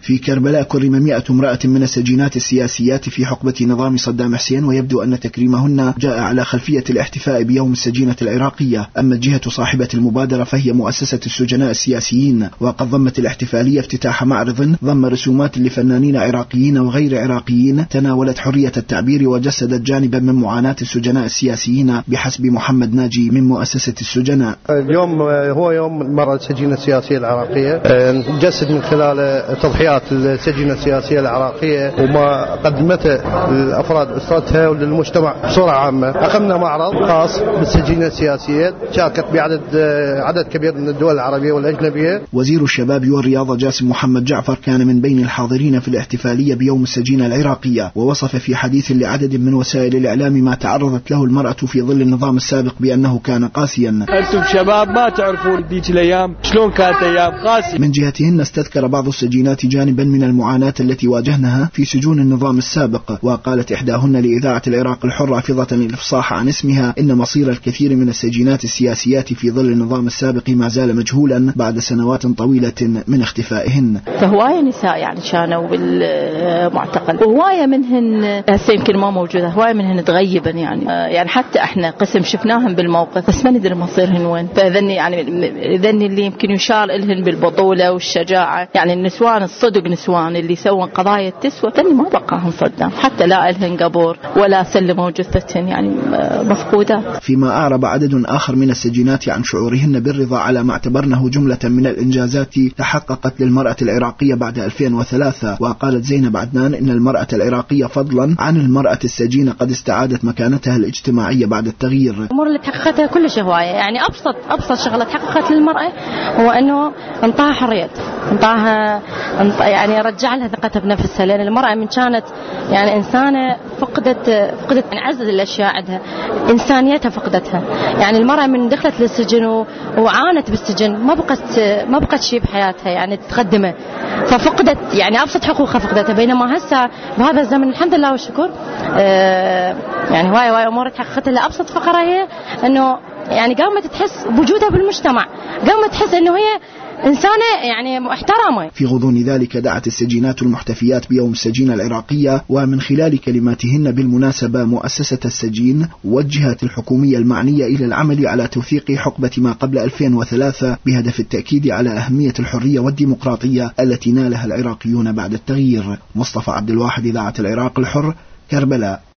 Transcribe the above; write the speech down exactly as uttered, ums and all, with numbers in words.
في كربلاء كرم مئة امرأة من السجينات السياسيات في حقبة نظام صدام حسين، ويبدو أن تكريمهن جاء على خلفية الاحتفاء بيوم السجينة العراقية. أما الجهة صاحبة المبادرة فهي مؤسسة السجناء السياسيين، وقد ضمت الاحتفالية افتتاح معرض ضم رسومات لفنانين عراقيين وغير عراقيين تناولت حرية التعبير وجسدت جانبا من معاناة السجناء السياسيين بحسب محمد ناجي من مؤسسة السجناء. اليوم هو يوم المرأة السجينة السياسية العراقية، نجسد من خلال تضحيات السجينة السياسية العراقية وما قدمته للأفراد أسرتها وللمجتمع بصورة عامة. أقمنا معرض خاص بالسجينة السياسية شاركت بعدد عدد كبير من الدول العربية والأجنبية. وزير الشباب والرياضة جاسم محمد جعفر كان من بين الحاضرين في الاحتفالية بيوم السجينة العراقية، ووصف في حديث لعدد من وسائل الإعلام ما تعرضت له المرأة في ظل النظام السابق بأنه كان قاسيا. أنتم شباب ما تعرفون ديك الأيام شلون كانت أيام قاسية. من جهتهن استذكر بعض السجينات جانبا من المعاناة التي واجهناها في سجون النظام السابق، وقالت إحداهن لإذاعة العراق الحر رافضة الإفصاح عن اسمها إن مصير الكثير من السجينات السياسيات في ظل النظام السابق ما زال مجهولا بعد سنوات طويلة من اختفائهن. فهواية نساء يعني كانوا بالمعتقل، وهواية منهن هسه يمكن ما موجودة، هواية منهن تغيبا يعني يعني حتى احنا قسم شفناهم بالموقف بس ما ندري مصيرهن وين. فذني يعني ذني اللي يمكن يشار لهن بالبطولة والشجاعة، يعني النسوان الصدق نسوان اللي سووا قضايا تسوى ذني ما بقاهم صدام، حتى لا لهن قبور ولا سلموا جثتهن يعني مفقودات. فيما أعرب عدد آخر من السجينات عن شعورهن بالرضا على ما اعتبرنه جملة من الإنجازات تحققت للمرأة العراقية بعد ألفين وثلاثة. وقالت زينب عدنان إن المرأة العراقية فضلا عن المرأة السجينة قد استعادت مكانتها الاجتماعية بعد التغيير. الأمور اللي تحققتها كلش هواية، يعني أبسط أبسط شغلة تحققت للمرأة هو أنه انطاها حريتها، انطاها يعني رجع لها ثقتها بنفسها، لأن المرأة من كانت يعني إنسانة فقدت فقدت يعني عز الأشياء عندها، إنسانيتها فقدتها. يعني المرأة من دخلت للسجن وعانت بالسجن ما بقت ما بقت شيء بحياتها يعني تقدمه، ففقدت يعني أبسط حقوقها فقدتها. بينما هسه بهذا الزمن الحمد لله والشكر آه يعني هواي هواي أمور تحققت لها. أبسط فقرة هي إنه يعني قامت تحس بوجودها بالمجتمع، قامت تحس إنه هي إنسانة يعني محترمة. في غضون ذلك دعت السجينات المحتفيات بيوم السجينة العراقية ومن خلال كلماتهن بالمناسبة مؤسسة السجين والجهات الحكومية المعنية إلى العمل على توثيق حقبة ما قبل ألفين وثلاثة بهدف التأكيد على أهمية الحرية والديمقراطية التي نالها العراقيون بعد التغيير. مصطفى عبد الواحد، إذاعة العراق الحر، كربلاء.